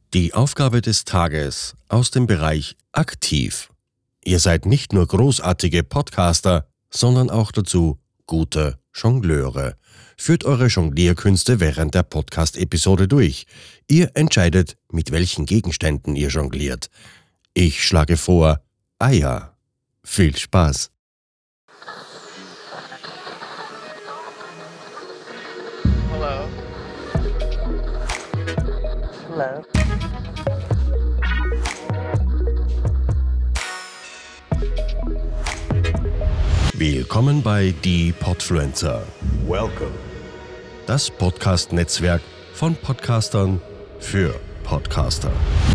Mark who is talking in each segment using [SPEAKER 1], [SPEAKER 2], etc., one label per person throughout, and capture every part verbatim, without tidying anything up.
[SPEAKER 1] Die Aufgabe des Tages aus dem Bereich aktiv. Ihr seid nicht nur großartige Podcaster, sondern auch dazu gute Jongleure. Führt eure Jonglierkünste während der Podcast-Episode durch. Ihr entscheidet, mit welchen Gegenständen ihr jongliert. Ich schlage vor, Eier. Viel Spaß!
[SPEAKER 2] Hello. Hello.
[SPEAKER 1] Willkommen bei Die Podfluencer.
[SPEAKER 3] Welcome.
[SPEAKER 1] Das Podcast-Netzwerk von Podcastern für Podcaster.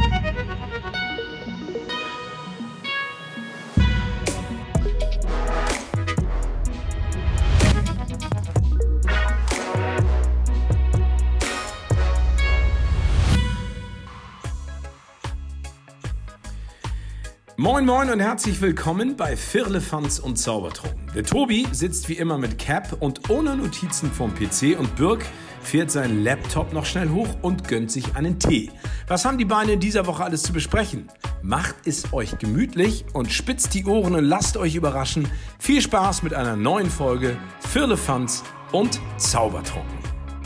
[SPEAKER 3] Moin moin und herzlich willkommen bei Firlefanz und Zaubertrunken. Der Tobi sitzt wie immer mit Cap und ohne Notizen vorm P C und Birk fährt seinen Laptop noch schnell hoch und gönnt sich einen Tee. Was haben die Beine in dieser Woche alles zu besprechen? Macht es euch gemütlich und spitzt die Ohren und lasst euch überraschen. Viel Spaß mit einer neuen Folge Firlefanz und Zaubertrunken.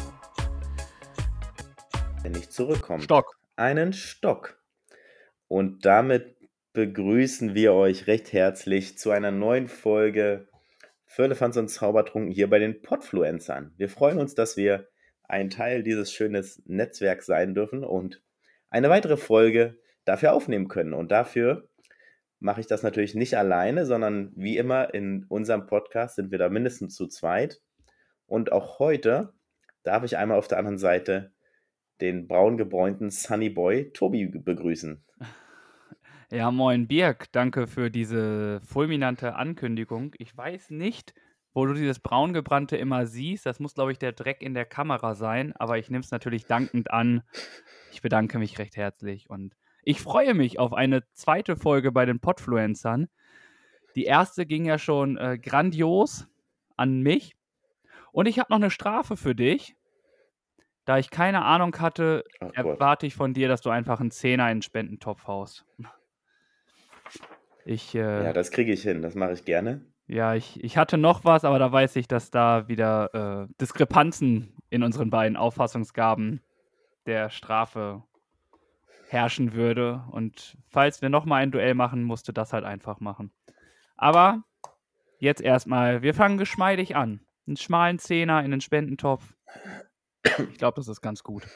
[SPEAKER 4] Wenn ich zurückkomme.
[SPEAKER 2] Stock.
[SPEAKER 4] Einen Stock. Und damit begrüßen wir euch recht herzlich zu einer neuen Folge Firlefanz und Zaubertrunken hier bei den Podfluencern. Wir freuen uns, dass wir ein Teil dieses schönen Netzwerks sein dürfen und eine weitere Folge dafür aufnehmen können. Und dafür mache ich das natürlich nicht alleine, sondern wie immer in unserem Podcast sind wir da mindestens zu zweit. Und auch heute darf ich einmal auf der anderen Seite den braun gebräunten Sunny Boy Tobi begrüßen.
[SPEAKER 2] Ja, moin Birk, danke für diese fulminante Ankündigung. Ich weiß nicht, wo du dieses Braungebrannte immer siehst. Das muss, glaube ich, der Dreck in der Kamera sein. Aber ich nehme es natürlich dankend an. Ich bedanke mich recht herzlich. Und ich freue mich auf eine zweite Folge bei den Podfluencern. Die erste ging ja schon äh, grandios an mich. Und ich habe noch eine Strafe für dich. Da ich keine Ahnung hatte,
[SPEAKER 4] Ach Gott.
[SPEAKER 2] erwarte ich von dir, dass du einfach einen Zehner in den Spendentopf haust. Ich, äh,
[SPEAKER 4] Ja, das kriege ich hin, das mache ich gerne.
[SPEAKER 2] ja, ich, ich hatte noch was, aber da weiß ich, dass da wieder äh, Diskrepanzen in unseren beiden Auffassungsgaben der Strafe herrschen würde. Und falls wir nochmal ein Duell machen, musst du das halt einfach machen. Aber jetzt erstmal, wir fangen geschmeidig an. Einen schmalen Zehner in den Spendentopf. Ich glaube, das ist ganz gut.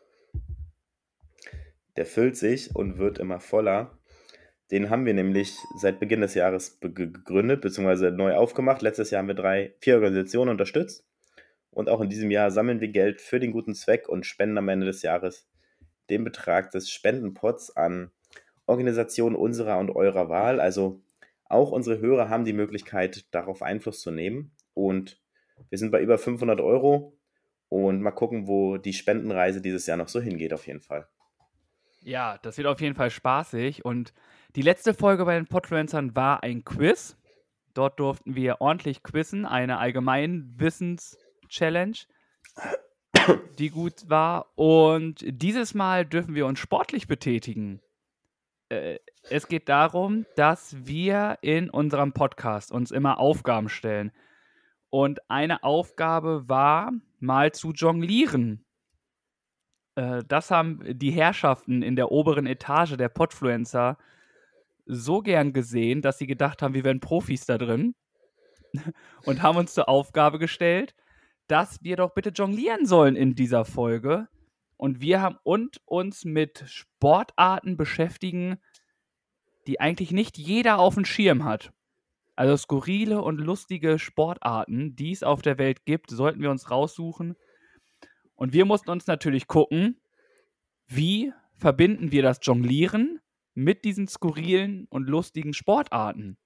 [SPEAKER 4] Der füllt sich und wird immer voller. Den haben wir nämlich seit Beginn des Jahres be- gegründet, beziehungsweise neu aufgemacht. Letztes Jahr haben wir drei, vier Organisationen unterstützt. Und auch in diesem Jahr sammeln wir Geld für den guten Zweck und spenden am Ende des Jahres den Betrag des Spendenpots an Organisationen unserer und eurer Wahl. Also auch unsere Hörer haben die Möglichkeit, darauf Einfluss zu nehmen. Und wir sind bei über fünfhundert Euro. Und mal gucken, wo die Spendenreise dieses Jahr noch so hingeht, auf jeden Fall.
[SPEAKER 2] Ja, das wird auf jeden Fall spaßig. Und die letzte Folge bei den Podfluencern war ein Quiz. Dort durften wir ordentlich quizzen, eine Allgemeinwissens-Challenge, die gut war. Und dieses Mal dürfen wir uns sportlich betätigen. Äh, es geht darum, dass wir in unserem Podcast uns immer Aufgaben stellen. Und eine Aufgabe war, mal zu jonglieren. Äh, das haben die Herrschaften in der oberen Etage der Podfluencer so gern gesehen, dass sie gedacht haben, wir wären Profis da drin und haben uns zur Aufgabe gestellt, dass wir doch bitte jonglieren sollen in dieser Folge. Und wir haben und uns mit Sportarten beschäftigen, die eigentlich nicht jeder auf dem Schirm hat. Also skurrile und lustige Sportarten, die es auf der Welt gibt, sollten wir uns raussuchen. Und wir mussten uns natürlich gucken, wie verbinden wir das Jonglieren mit diesen skurrilen und lustigen Sportarten.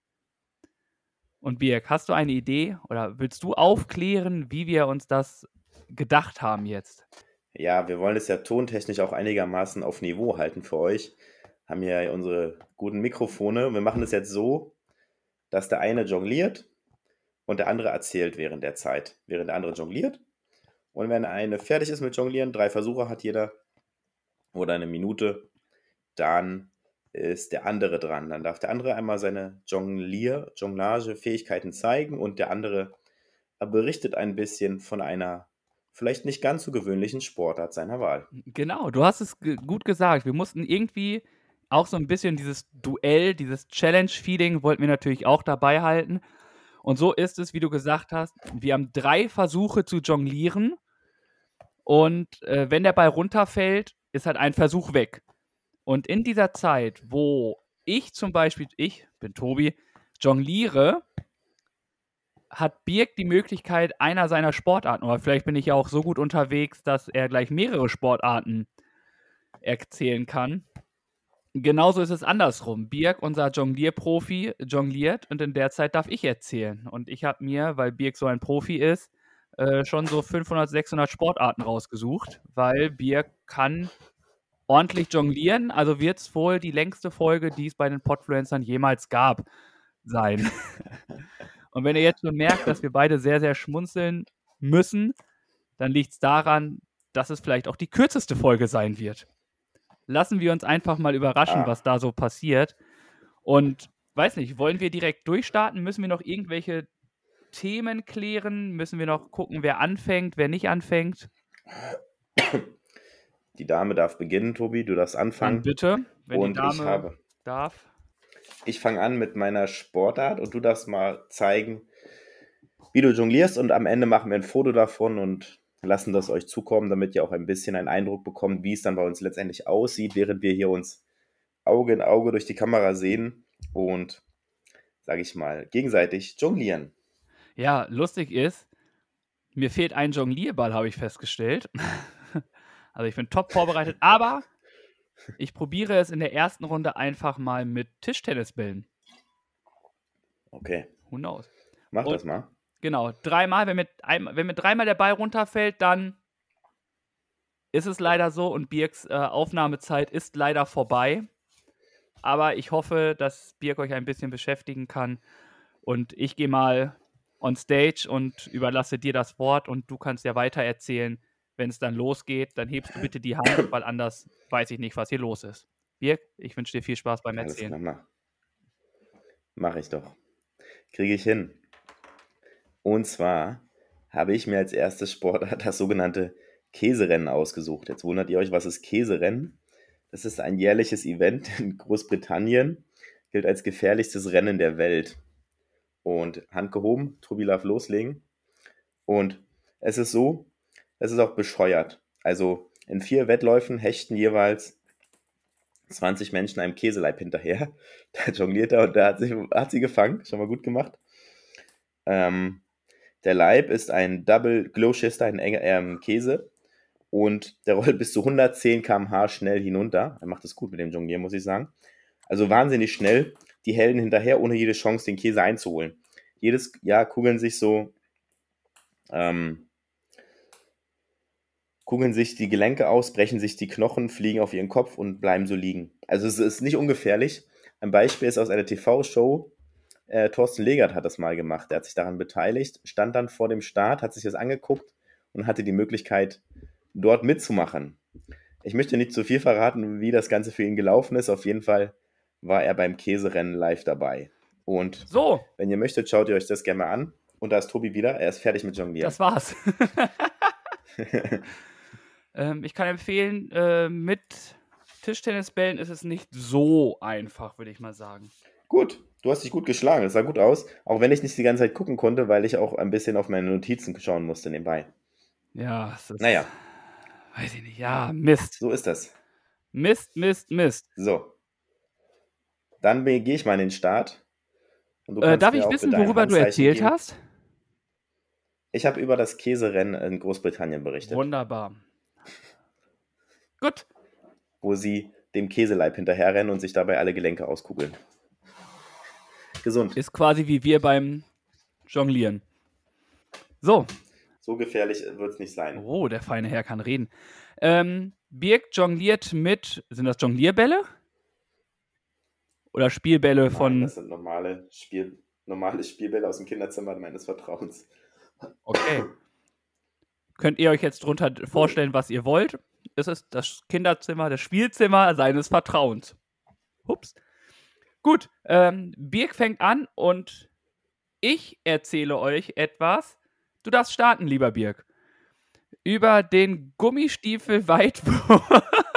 [SPEAKER 2] Und Birk, hast du eine Idee oder willst du aufklären, wie wir uns das gedacht haben jetzt?
[SPEAKER 4] Ja, wir wollen es ja tontechnisch auch einigermaßen auf Niveau halten für euch. Haben ja unsere guten Mikrofone. Wir machen es jetzt so, dass der eine jongliert und der andere erzählt während der Zeit, während der andere jongliert. Und wenn der eine fertig ist mit Jonglieren, drei Versuche hat jeder, oder eine Minute, dann ist der andere dran. Dann darf der andere einmal seine Jonglier, Jonglage-Fähigkeiten zeigen und der andere berichtet ein bisschen von einer vielleicht nicht ganz so gewöhnlichen Sportart seiner Wahl.
[SPEAKER 2] Genau, du hast es ge gut gesagt. Wir mussten irgendwie auch so ein bisschen dieses Duell, dieses Challenge-Feeling wollten wir natürlich auch dabei halten. Und so ist es, wie du gesagt hast, wir haben drei Versuche zu jonglieren und, äh, wenn der Ball runterfällt, ist halt ein Versuch weg. Und in dieser Zeit, wo ich zum Beispiel ich bin Tobi, jongliere, hat Birk die Möglichkeit, einer seiner Sportarten oder vielleicht bin ich ja auch so gut unterwegs, dass er gleich mehrere Sportarten erzählen kann. Genauso ist es andersrum. Birk, unser Jonglierprofi, jongliert und in der Zeit darf ich erzählen. Und ich habe mir, weil Birk so ein Profi ist, äh, schon so fünfhundert, sechshundert Sportarten rausgesucht, weil Birk kann ordentlich jonglieren. Also wird es wohl die längste Folge, die es bei den Podfluencern jemals gab, sein. Und wenn ihr jetzt schon merkt, dass wir beide sehr, sehr schmunzeln müssen, dann liegt es daran, dass es vielleicht auch die kürzeste Folge sein wird. Lassen wir uns einfach mal überraschen,
[SPEAKER 4] Ah.
[SPEAKER 2] was da so passiert. Und weiß nicht, wollen wir direkt durchstarten? Müssen wir noch irgendwelche Themen klären? Müssen wir noch gucken, wer anfängt, wer nicht anfängt?
[SPEAKER 4] Die Dame darf beginnen, Tobi, du darfst
[SPEAKER 2] Dann
[SPEAKER 4] anfangen.
[SPEAKER 2] bitte, wenn
[SPEAKER 4] Und
[SPEAKER 2] die
[SPEAKER 4] ich
[SPEAKER 2] Dame
[SPEAKER 4] habe,
[SPEAKER 2] darf.
[SPEAKER 4] ich fange an mit meiner Sportart und du darfst mal zeigen, wie du jonglierst und am Ende machen wir ein Foto davon und lassen das euch zukommen, damit ihr auch ein bisschen einen Eindruck bekommt, wie es dann bei uns letztendlich aussieht, während wir hier uns Auge in Auge durch die Kamera sehen und, sage ich mal, gegenseitig jonglieren.
[SPEAKER 2] Ja, lustig ist, mir fehlt ein Jonglierball, habe ich festgestellt. Also ich bin top vorbereitet, aber ich probiere es in der ersten Runde einfach mal mit Tischtennisbällen.
[SPEAKER 4] Okay,
[SPEAKER 2] Who knows?
[SPEAKER 4] mach
[SPEAKER 2] Und-
[SPEAKER 4] das mal.
[SPEAKER 2] Genau, dreimal, wenn mir, ein, wenn mir dreimal der Ball runterfällt, dann ist es leider so und Birks äh, Aufnahmezeit ist leider vorbei. Aber ich hoffe, dass Birk euch ein bisschen beschäftigen kann. Und ich gehe mal on stage und überlasse dir das Wort und du kannst ja weiter erzählen. Wenn es dann losgeht, dann hebst du bitte die Hand, weil anders weiß ich nicht, was hier los ist. Birk, ich wünsche dir viel Spaß beim
[SPEAKER 4] Alles
[SPEAKER 2] Erzählen.
[SPEAKER 4] klar, mach. Mach ich doch. Kriege ich hin. Und zwar habe ich mir als erstes Sportart das sogenannte Käserennen ausgesucht. Jetzt wundert ihr euch, was ist Käserennen? Das ist ein jährliches Event in Großbritannien, gilt als gefährlichstes Rennen der Welt. Und Hand gehoben, Tobi darf loslegen. Und es ist so, es ist auch bescheuert. Also in vier Wettläufen hechten jeweils zwanzig Menschen einem Käseleib hinterher. Da jongliert er und da hat sie, hat sie gefangen. Schon mal gut gemacht. Ähm, der Leib ist ein Double Gloucester, ein enger ähm, Käse. Und der rollt bis zu hundertzehn Kilometer pro Stunde schnell hinunter. Er macht es gut mit dem Jonglieren, muss ich sagen. Also wahnsinnig schnell. Die Helden hinterher, ohne jede Chance, den Käse einzuholen. Jedes Jahr kugeln sich so ähm, kugeln sich die Gelenke aus, brechen sich die Knochen, fliegen auf ihren Kopf und bleiben so liegen. Also es ist nicht ungefährlich. Ein Beispiel ist aus einer T V-Show. Äh, Thorsten Legert hat das mal gemacht. Er hat sich daran beteiligt, stand dann vor dem Start, hat sich das angeguckt und hatte die Möglichkeit, dort mitzumachen. Ich möchte nicht zu viel verraten, wie das Ganze für ihn gelaufen ist. Auf jeden Fall war er beim Käserennen live dabei. Und
[SPEAKER 2] So,
[SPEAKER 4] wenn ihr möchtet, schaut ihr euch das gerne mal an. Und da ist Tobi wieder. Er ist fertig mit Jonglieren.
[SPEAKER 2] das war's. ähm, ich kann empfehlen, äh, mit Tischtennisbällen ist es nicht so einfach, würde ich mal sagen.
[SPEAKER 4] Gut, du hast dich gut geschlagen. Das sah gut aus. Auch wenn ich nicht die ganze Zeit gucken konnte, weil ich auch ein bisschen auf meine Notizen schauen musste nebenbei.
[SPEAKER 2] Ja, es ist,
[SPEAKER 4] Naja,
[SPEAKER 2] weiß ich nicht. Ja, Mist.
[SPEAKER 4] so ist das.
[SPEAKER 2] Mist, Mist, Mist.
[SPEAKER 4] So. Dann gehe ich mal in den Start. Und du
[SPEAKER 2] Äh,
[SPEAKER 4] kannst
[SPEAKER 2] darf
[SPEAKER 4] mir
[SPEAKER 2] ich
[SPEAKER 4] auch
[SPEAKER 2] wissen,
[SPEAKER 4] bitte ein
[SPEAKER 2] worüber du
[SPEAKER 4] Handzeichen
[SPEAKER 2] erzählt
[SPEAKER 4] geben.
[SPEAKER 2] hast?
[SPEAKER 4] Ich habe über das Käserennen in Großbritannien berichtet,
[SPEAKER 2] Wunderbar. Gut.
[SPEAKER 4] wo sie dem Käseleib hinterherrennen und sich dabei alle Gelenke auskugeln. Gesund.
[SPEAKER 2] Ist quasi wie wir beim Jonglieren. So.
[SPEAKER 4] So gefährlich wird es nicht sein.
[SPEAKER 2] Oh, der feine Herr kann reden. Ähm, Birk jongliert mit, sind das Jonglierbälle? Oder Spielbälle
[SPEAKER 4] Nein,
[SPEAKER 2] von,
[SPEAKER 4] das sind normale, Spiel, normale Spielbälle aus dem Kinderzimmer meines Vertrauens.
[SPEAKER 2] okay. Könnt ihr euch jetzt drunter vorstellen, was ihr wollt. es ist das Kinderzimmer, das Spielzimmer seines Vertrauens. Ups. Gut, ähm, Birk fängt an und ich erzähle euch etwas. Du darfst starten, lieber Birk. Über den Gummistiefel Weitwurf.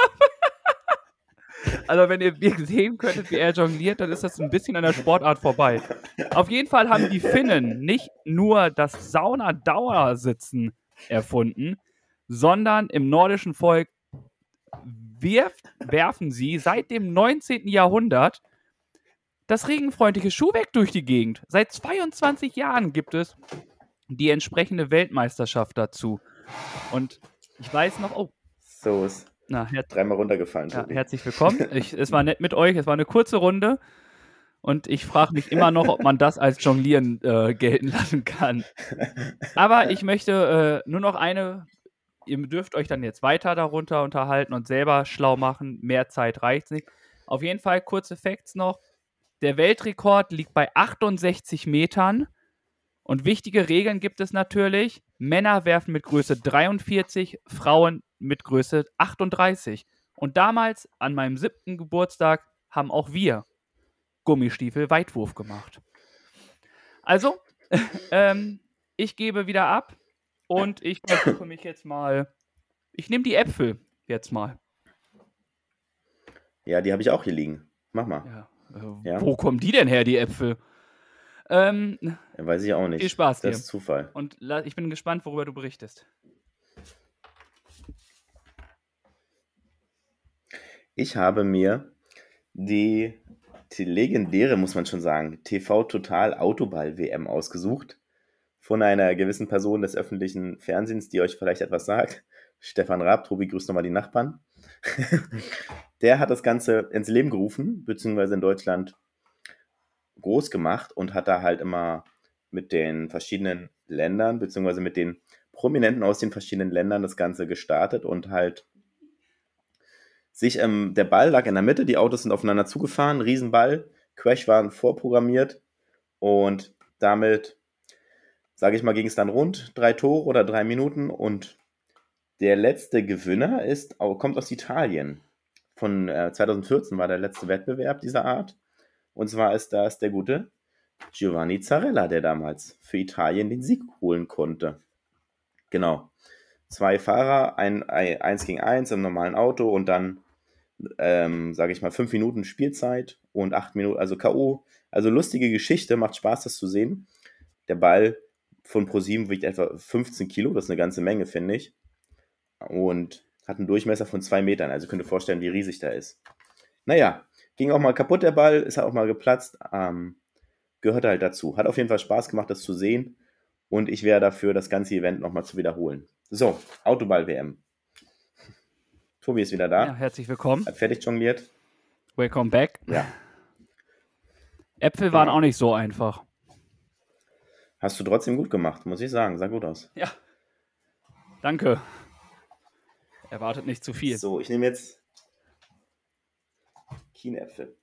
[SPEAKER 2] Also wenn ihr Birk sehen könntet, wie er jongliert, dann ist das ein bisschen an der Sportart vorbei. Auf jeden Fall haben die Finnen nicht nur das Saunadauersitzen erfunden, sondern im nordischen Volk wirft, werfen sie seit dem neunzehnten Jahrhundert das regenfreundliche Schuhwerk durch die Gegend. Seit zweiundzwanzig Jahren gibt es die entsprechende Weltmeisterschaft dazu. Und ich weiß noch, oh,
[SPEAKER 4] So ist
[SPEAKER 2] na, her
[SPEAKER 4] dreimal runtergefallen,
[SPEAKER 2] ja,
[SPEAKER 4] Tobi.
[SPEAKER 2] herzlich willkommen. Ich, es war nett mit euch, es war eine kurze Runde. Und ich frage mich immer noch, ob man das als Jonglieren äh, gelten lassen kann. Aber ich möchte äh, nur noch eine, ihr dürft euch dann jetzt weiter darunter unterhalten und selber schlau machen. Mehr Zeit reicht nicht. Auf jeden Fall kurze Facts noch. Der Weltrekord liegt bei achtundsechzig Metern. Und wichtige Regeln gibt es natürlich. Männer werfen mit Größe dreiundvierzig, Frauen mit Größe achtunddreißig. Und damals, an meinem siebten Geburtstag, haben auch wir Gummistiefel-Weitwurf gemacht. Also, ähm, ich gebe wieder ab und ich versuche mich jetzt mal. Ich nehme die Äpfel jetzt mal.
[SPEAKER 4] Ja, die habe ich auch hier liegen. Mach mal.
[SPEAKER 2] Ja, äh,
[SPEAKER 4] Ja?
[SPEAKER 2] Wo kommen die denn her, die Äpfel? Ähm,
[SPEAKER 4] Ja, weiß ich auch nicht.
[SPEAKER 2] Viel Spaß dir.
[SPEAKER 4] Das ist Zufall.
[SPEAKER 2] und la- ich bin gespannt, worüber du berichtest.
[SPEAKER 4] Ich habe mir die, die legendäre, muss man schon sagen, T V Total Autoball W M ausgesucht. Von einer gewissen Person des öffentlichen Fernsehens, die euch vielleicht etwas sagt. Stefan Raab, Tobi, grüßt nochmal die Nachbarn. Der hat das Ganze ins Leben gerufen, beziehungsweise in Deutschland groß gemacht und hat da halt immer mit den verschiedenen Ländern, beziehungsweise mit den Prominenten aus den verschiedenen Ländern das Ganze gestartet und halt sich, ähm, der Ball lag in der Mitte, die Autos sind aufeinander zugefahren, Riesenball, Crash waren vorprogrammiert und damit, sage ich mal, ging es dann rund, drei Tore oder drei Minuten und der letzte Gewinner ist, au- kommt aus Italien. Von äh, zweitausendvierzehn war der letzte Wettbewerb dieser Art und zwar ist das der gute Giovanni Zarella, der damals für Italien den Sieg holen konnte. Genau. Zwei Fahrer, ein, ein, eins gegen eins im normalen Auto und dann, ähm, sage ich mal, fünf Minuten Spielzeit und acht Minuten, also K O. Also lustige Geschichte, macht Spaß, das zu sehen. Der Ball von ProSieben wiegt etwa fünfzehn Kilo, das ist eine ganze Menge, finde ich. Und hat einen Durchmesser von zwei Metern, also könnt ihr vorstellen, wie riesig der ist. Naja, ging auch mal kaputt, der Ball, ist auch mal geplatzt, ähm, gehört halt dazu. Hat auf jeden Fall Spaß gemacht, das zu sehen. Und ich wäre dafür, das ganze Event nochmal zu wiederholen. So, Autoball-W M. Tobi ist wieder da.
[SPEAKER 2] Ja, herzlich willkommen.
[SPEAKER 4] Hat fertig jongliert.
[SPEAKER 2] Welcome back.
[SPEAKER 4] Ja.
[SPEAKER 2] Äpfel waren
[SPEAKER 4] Genau.
[SPEAKER 2] auch nicht so einfach.
[SPEAKER 4] Hast du trotzdem gut gemacht, muss ich sagen. Sah gut aus.
[SPEAKER 2] Ja. Danke. Erwartet nicht zu viel.
[SPEAKER 4] So, ich nehme jetzt Kienäpfel.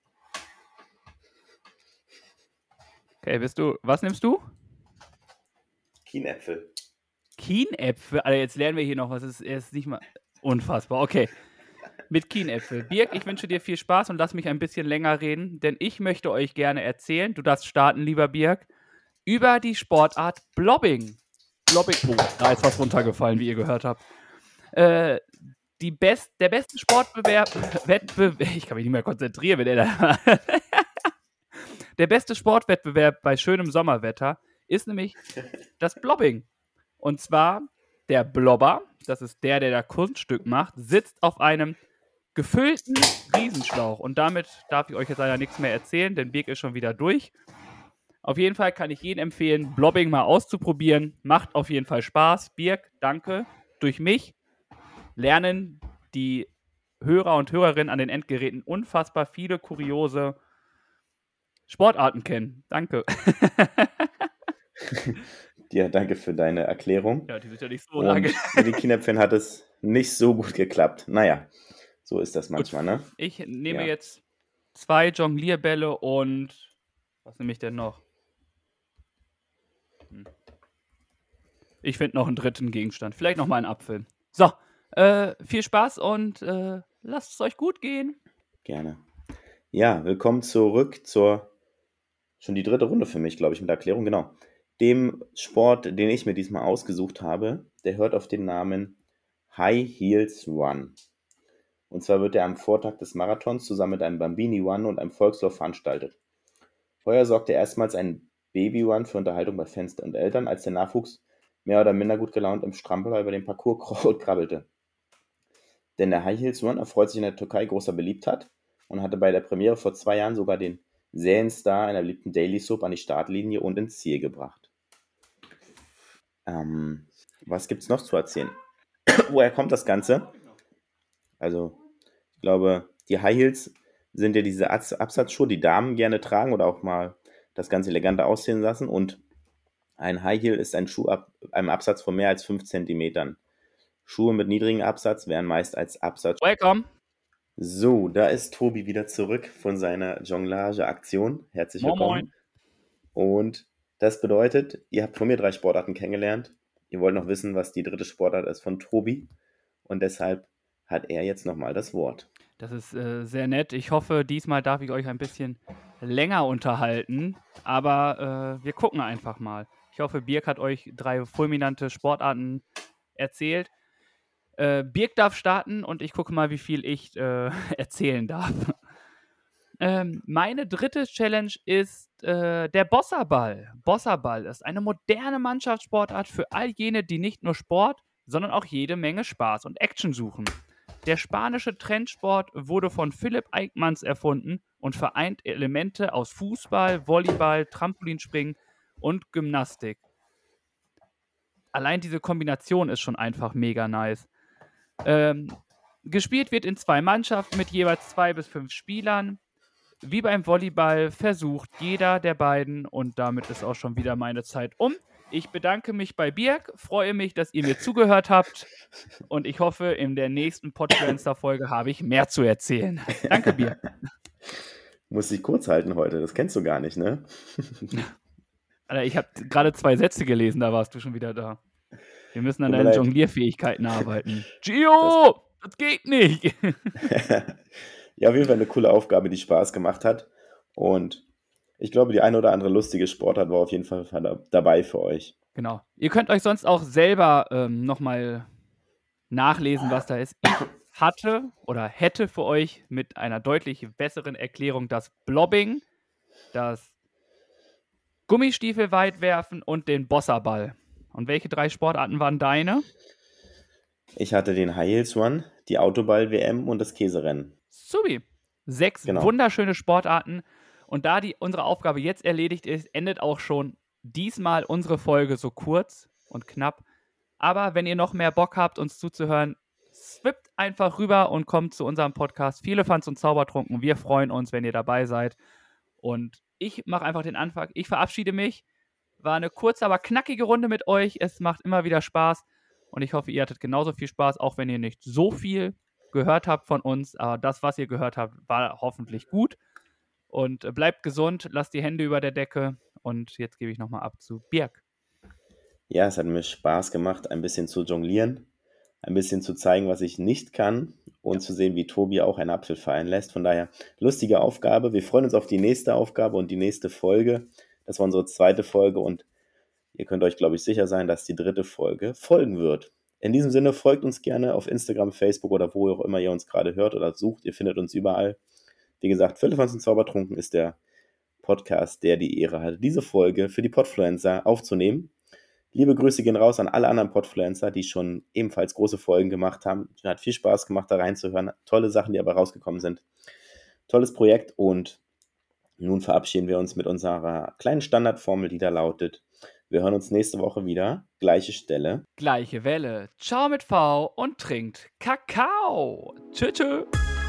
[SPEAKER 2] Okay, bist du. Was nimmst du?
[SPEAKER 4] Kienäpfel.
[SPEAKER 2] Kienäpfel? Also jetzt lernen wir hier noch was. Es ist nicht mal unfassbar. Okay. Mit Kienäpfel. Birk, ich wünsche dir viel Spaß und lass mich ein bisschen länger reden, denn ich möchte euch gerne erzählen, du darfst starten, lieber Birk, über die Sportart Blobbing. Blobbing. Oh, da ist was runtergefallen, wie ihr gehört habt. Äh, die best, der beste Sportbewerb, Wettbewerb, ich kann mich nicht mehr konzentrieren, wenn er da. Der beste Sportwettbewerb bei schönem Sommerwetter ist nämlich das Blobbing. Und zwar der Blobber, das ist der, der da Kunststück macht, sitzt auf einem gefüllten Riesenschlauch. Und damit darf ich euch jetzt leider nichts mehr erzählen, denn Birk ist schon wieder durch. Auf jeden Fall kann ich jedem empfehlen, Blobbing mal auszuprobieren. Macht auf jeden Fall Spaß. Birk, danke. Durch mich lernen die Hörer und Hörerinnen an den Endgeräten unfassbar viele kuriose Sportarten kennen. Danke.
[SPEAKER 4] Ja, danke für deine Erklärung.
[SPEAKER 2] Ja, die sind ja nicht so
[SPEAKER 4] Und
[SPEAKER 2] lange.
[SPEAKER 4] mit den Kienäpfeln hat es nicht so gut geklappt. Naja, so ist das manchmal, ne?
[SPEAKER 2] Ich nehme
[SPEAKER 4] Ja.
[SPEAKER 2] jetzt zwei Jonglierbälle und was nehme ich denn noch? Hm. Ich finde noch einen dritten Gegenstand. Vielleicht noch mal einen Apfel. So, Äh, viel Spaß und äh, lasst es euch gut gehen.
[SPEAKER 4] Gerne. Ja, willkommen zurück zur, schon die dritte Runde für mich, glaube ich, mit der Erklärung, genau. Dem Sport, den ich mir diesmal ausgesucht habe, der hört auf den Namen High Heels Run. Und zwar wird er am Vortag des Marathons zusammen mit einem Bambini Run und einem Volkslauf veranstaltet. Vorher sorgte erstmals ein Baby Run für Unterhaltung bei Fans und Eltern, als der Nachwuchs mehr oder minder gut gelaunt im Strampler über den Parcours krabbelte. Denn der High Heels Run erfreut sich in der Türkei großer Beliebtheit und hatte bei der Premiere vor zwei Jahren sogar den Serienstar einer beliebten Daily Soap an die Startlinie und ins Ziel gebracht. Ähm, was gibt's noch zu erzählen? Woher kommt das Ganze? Also, ich glaube, die High Heels sind ja diese Abs- Absatzschuhe, die Damen gerne tragen oder auch mal das Ganze eleganter aussehen lassen. Und ein High Heel ist ein Schuh ab einem Absatz von mehr als fünf Zentimetern. Schuhe mit niedrigem Absatz werden meist als Absatz.
[SPEAKER 2] Welcome.
[SPEAKER 4] So, da ist Tobi wieder zurück von seiner Jonglage-Aktion. Herzlich
[SPEAKER 2] Moin,
[SPEAKER 4] willkommen. Und das bedeutet, ihr habt von mir drei Sportarten kennengelernt. Ihr wollt noch wissen, was die dritte Sportart ist von Tobi. Und deshalb hat er jetzt nochmal das Wort.
[SPEAKER 2] Das ist äh, sehr nett. Ich hoffe, diesmal darf ich euch ein bisschen länger unterhalten. Aber äh, wir gucken einfach mal. Ich hoffe, Birk hat euch drei fulminante Sportarten erzählt. Äh, Birk darf starten und ich gucke mal, wie viel ich äh, erzählen darf. ähm, meine dritte Challenge ist äh, der Bossaball. Bossaball ist eine moderne Mannschaftssportart für all jene, die nicht nur Sport, sondern auch jede Menge Spaß und Action suchen. Der spanische Trendsport wurde von Philipp Eickmanns erfunden und vereint Elemente aus Fußball, Volleyball, Trampolinspringen und Gymnastik. Allein diese Kombination ist schon einfach mega nice. Ähm, gespielt wird in zwei Mannschaften mit jeweils zwei bis fünf Spielern. Wie beim Volleyball versucht jeder der beiden, und damit ist auch schon wieder meine Zeit um. Ich bedanke mich bei Birk, freue mich, dass ihr mir zugehört habt und ich hoffe, in der nächsten Podfluencer-Folge habe ich mehr zu erzählen. Danke, Birk.
[SPEAKER 4] Muss dich kurz halten heute, das kennst du gar nicht, ne?
[SPEAKER 2] Alter, ich habe gerade zwei Sätze gelesen, da warst du schon wieder da. Wir müssen an
[SPEAKER 4] Tut mir
[SPEAKER 2] deinen
[SPEAKER 4] leid.
[SPEAKER 2] Jonglierfähigkeiten arbeiten. Gio, das geht nicht.
[SPEAKER 4] Ja, auf jeden Fall eine coole Aufgabe, die Spaß gemacht hat. Und ich glaube, die eine oder andere lustige Sportart war auf jeden Fall da- dabei für euch.
[SPEAKER 2] Genau. Ihr könnt euch sonst auch selber ähm, nochmal nachlesen, was da ist. Ich hatte oder hätte für euch mit einer deutlich besseren Erklärung das Blobbing, das Gummistiefelweitwerfen und den Bossaball. Und welche drei Sportarten waren deine?
[SPEAKER 4] Ich hatte den High Heels Run, die Autoball-W M und das Käserennen.
[SPEAKER 2] Subi. Sechs
[SPEAKER 4] Genau.
[SPEAKER 2] wunderschöne Sportarten. Und da die, unsere Aufgabe jetzt erledigt ist, endet auch schon diesmal unsere Folge so kurz und knapp. Aber wenn ihr noch mehr Bock habt, uns zuzuhören, swippt einfach rüber und kommt zu unserem Podcast Firlefanz und Zaubertrunken. Wir freuen uns, wenn ihr dabei seid. Und ich mache einfach den Anfang. Ich verabschiede mich. War eine kurze, aber knackige Runde mit euch. Es macht immer wieder Spaß. Und ich hoffe, ihr hattet genauso viel Spaß, auch wenn ihr nicht so viel gehört habt von uns. Aber das, was ihr gehört habt, war hoffentlich gut. Und äh, bleibt gesund, lasst die Hände über der Decke. Und jetzt gebe ich nochmal ab zu Birk.
[SPEAKER 4] Ja, es hat mir Spaß gemacht, ein bisschen zu jonglieren, ein bisschen zu zeigen, was ich nicht kann und zu sehen, wie Tobi auch einen Apfel fallen lässt. Von daher, lustige Aufgabe. Wir freuen uns auf die nächste Aufgabe und die nächste Folge. Das war unsere zweite Folge und ihr könnt euch, glaube ich, sicher sein, dass die dritte Folge folgen wird. In diesem Sinne, folgt uns gerne auf Instagram, Facebook oder wo auch immer ihr uns gerade hört oder sucht. Ihr findet uns überall. Wie gesagt, Firlefanz und Zaubertrunken ist der Podcast, der die Ehre hat, diese Folge für die Podfluencer aufzunehmen. Liebe Grüße gehen raus an alle anderen Podfluencer, die schon ebenfalls große Folgen gemacht haben. Hat viel Spaß gemacht, da reinzuhören. Tolle Sachen, die aber rausgekommen sind. Tolles Projekt und nun verabschieden wir uns mit unserer kleinen Standardformel, die da lautet: Wir hören uns nächste Woche wieder. Gleiche Stelle.
[SPEAKER 2] Gleiche Welle. Ciao mit V und trinkt Kakao. Tschö, tschö.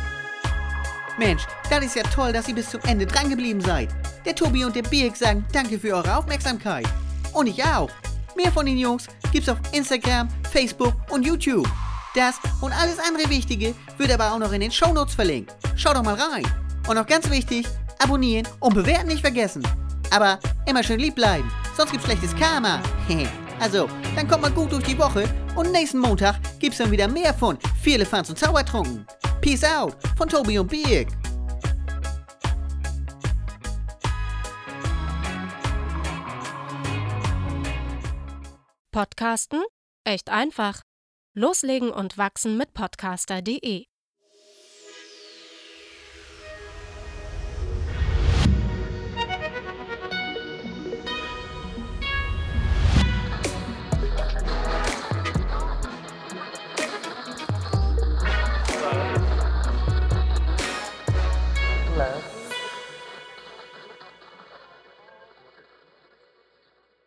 [SPEAKER 5] Mensch, das ist ja toll, dass ihr bis zum Ende dran geblieben seid. Der Tobi und der Birk sagen danke für eure Aufmerksamkeit. Und ich auch. Mehr von den Jungs gibt's auf Instagram, Facebook und YouTube. Das und alles andere Wichtige wird aber auch noch in den Shownotes verlinkt. Schaut doch mal rein. Und noch ganz wichtig, abonnieren und bewerten nicht vergessen. Aber immer schön lieb bleiben, sonst gibt's schlechtes Karma. Also, dann kommt mal gut durch die Woche und nächsten Montag gibt's dann wieder mehr von Firlefanz und Zaubertrunken. Peace out von Tobi und Birk.
[SPEAKER 6] Podcasten? Echt einfach. Loslegen und wachsen mit podcaster punkt de